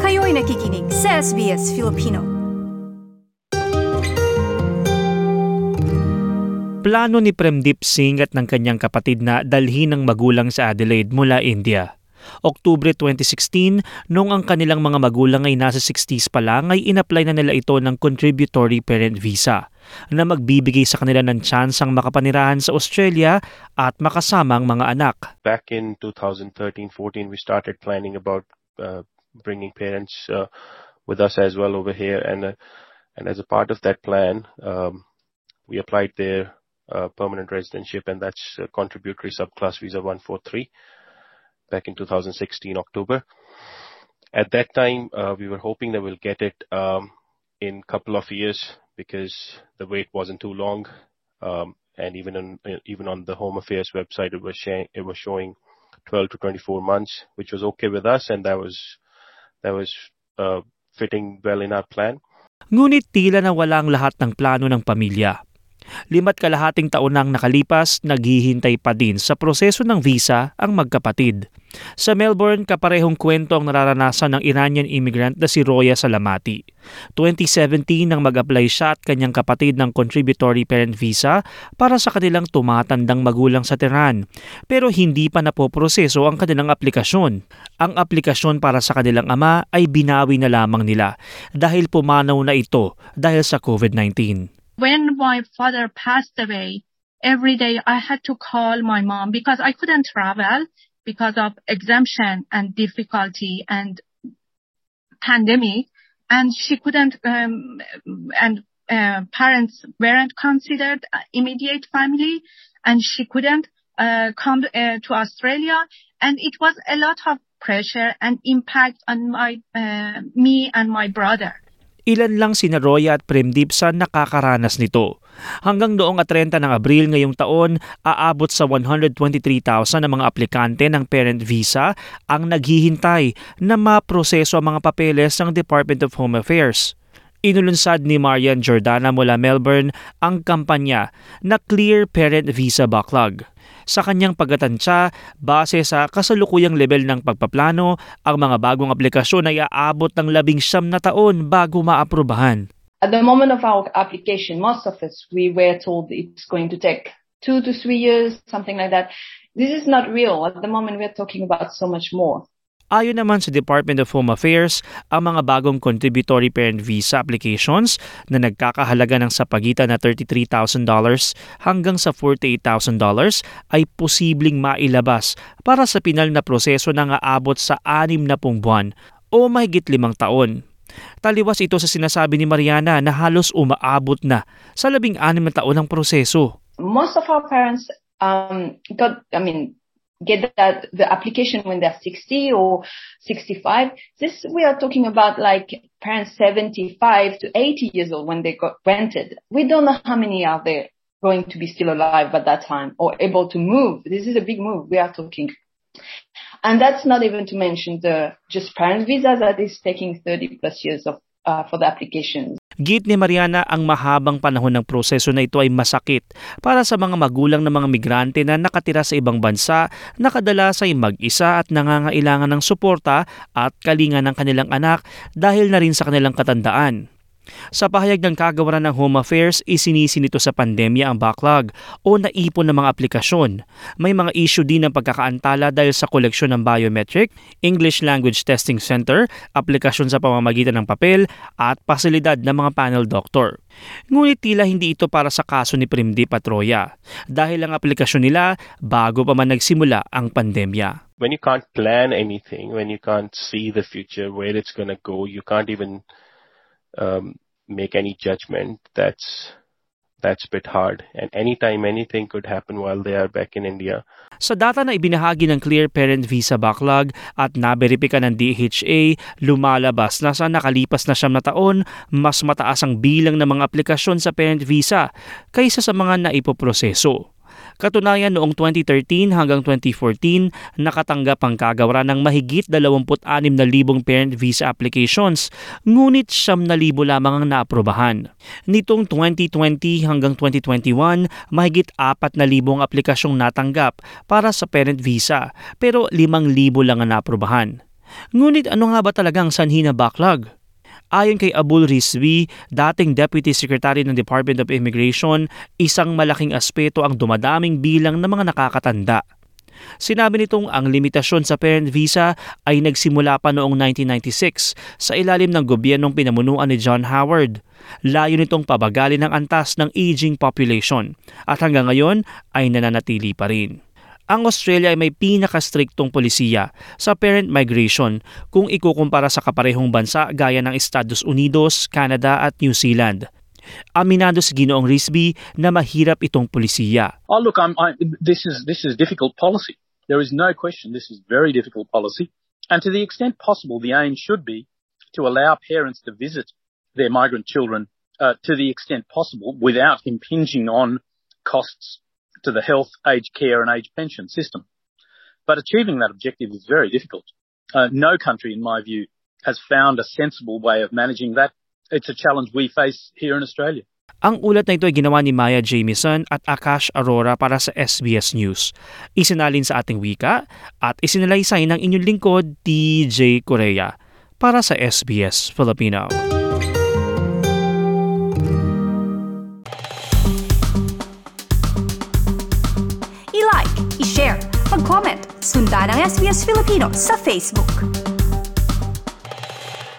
Kayo'y nakikinig sa SBS Filipino. Plano ni Premdeep Singh at ng kanyang kapatid na dalhin ng magulang sa Adelaide mula India. Oktubre 2016, noong ang kanilang mga magulang ay nasa 60s pa lang, ay in-apply na nila ito ng Contributory Parent Visa na magbibigay sa kanila ng tsansang makapanirahan sa Australia at makasama ang mga anak. Back in 2013-14, we started planning about bringing parents with us as well over here, and as a part of that plan, we applied their permanent residentship, and that's contributory subclass visa 143 back in 2016 October. At that time, we were hoping that we'll get it in a couple of years because the wait wasn't too long, and even on the Home Affairs website, it was showing 12 to 24 months, which was okay with us, and that was fitting well in our plan. Ngunit tila na wala ang lahat ng plano ng pamilya. 5.5 taon nang nakalipas, naghihintay pa din sa proseso ng visa ang magkapatid. Sa Melbourne, kaparehong kwento ang nararanasan ng Iranian immigrant na si Roya Salamati. 2017 nang mag-apply siya at kanyang kapatid ng Contributory Parent Visa para sa kanilang tumatandang magulang sa Tehran. Pero hindi pa napoproseso ang kanilang aplikasyon. Ang aplikasyon para sa kanilang ama ay binawi na lamang nila dahil pumanaw na ito dahil sa COVID-19. When my father passed away, every day I had to call my mom because I couldn't travel because of exemption and difficulty and pandemic, and she couldn't, parents weren't considered immediate family, and she couldn't come to Australia, and it was a lot of pressure and impact on me and my brother. Ilan lang sina Roya at Premdeep sa nakakaranas nito. Hanggang noong 30 ng Abril ngayong taon, aabot sa 123,000 na mga aplikante ng parent visa ang naghihintay na maproseso ang mga papeles ng Department of Home Affairs. Inulunsad ni Marian Jordana mula Melbourne ang kampanya na Clear Parent Visa Backlog. Sa kanyang pagtatansya, base sa kasalukuyang level ng pagpaplano, ang mga bagong aplikasyon ay aabot ng 19 na taon bago maaprubahan. At the moment of our application, most of us, we were told it's going to take 2 to 3 years, something like that. This is not real. At the moment, we're talking about so much more. Ayon naman sa Department of Home Affairs, ang mga bagong Contributory Parent Visa applications na nagkakahalaga ng sa pagitan na $33,000 hanggang sa $48,000 ay posibleng mailabas para sa pinal na proseso na aabot sa 60 buwan o mahigit 5 taon. Taliwas ito sa sinasabi ni Mariana na halos umaabot na sa 16 na taon ng proseso. Most of our parents get the application when they're 60 or 65. This, we are talking about like parents 75 to 80 years old when they got granted. We don't know how many are there going to be still alive at that time or able to move. This is a big move we are talking. And that's not even to mention the just parent visa that is taking 30 plus years for the applications. Git ni Mariana, ang mahabang panahon ng proseso na ito ay masakit para sa mga magulang ng mga migrante na nakatira sa ibang bansa na kadalas ay mag-isa at nangangailangan ng suporta at kalinga ng kanilang anak dahil na rin sa kanilang katandaan. Sa pahayag ng kagawaran ng Home Affairs, isinisi nito sa pandemya ang backlog o naipon ng mga aplikasyon. May mga issue din ng pagkakaantala dahil sa koleksyon ng biometric, English Language Testing Center, aplikasyon sa pamamagitan ng papel at pasilidad ng mga panel doctor. Ngunit tila hindi ito para sa kaso ni Premdeep at Roya dahil ang aplikasyon nila bago pa man nagsimula ang pandemya. When you can't plan anything, when you can't see the future, where it's going to go, you can't even make any judgment. That's a bit hard. And anytime anything could happen while they are back in India. Sa data na ibinahagi ng Clear Parent Visa Backlog at naberipika ng DHA, lumalabas na sa nakalipas na 9 na taon, mas mataas ang bilang ng mga aplikasyon sa parent visa kaysa sa mga naipoproseso. Katunayan, noong 2013 hanggang 2014, nakatanggap ang kagawaran ng mahigit 26,000 parent visa applications, ngunit 9,000 lamang ang naaprubahan. Nitong 2020 hanggang 2021, mahigit 4,000 aplikasyon natanggap para sa parent visa, pero 5,000 lang ang naaprubahan. Ngunit ano nga ba talagang sanhi ng backlog? Ayon kay Abul Rizvi, dating Deputy Secretary ng Department of Immigration, isang malaking aspeto ang dumadaming bilang ng mga nakakatanda. Sinabi nitong ang limitasyon sa parent visa ay nagsimula pa noong 1996 sa ilalim ng gobyernong pinamunuan ni John Howard. Layo nitong pabagalin ang antas ng aging population at hanggang ngayon ay nananatili pa rin. Ang Australia ay may pinakastriktong polisiya sa parent migration kung ikukumpara sa kaparehong bansa gaya ng Estados Unidos, Canada at New Zealand. Aminado si Ginoong Rizvi na mahirap itong polisiya. Oh, look, this is difficult policy. There is no question this is very difficult policy. And to the extent possible, the aim should be to allow parents to visit their migrant children to the extent possible without impinging on costs to the health, aged care and aged pension system. But achieving that objective is very difficult. No country, in my view, has found a sensible way of managing that. It's a challenge we face here in Australia. Ang ulat na ito ay ginawa ni Maya Jamieson at Akash Arora para sa SBS News. Isinalin sa ating wika at isinalaysay ng inyong lingkod, TJ Korea, para sa SBS Filipino. I-like, i-share, mag-comment, sundan ang SBS Filipino sa Facebook.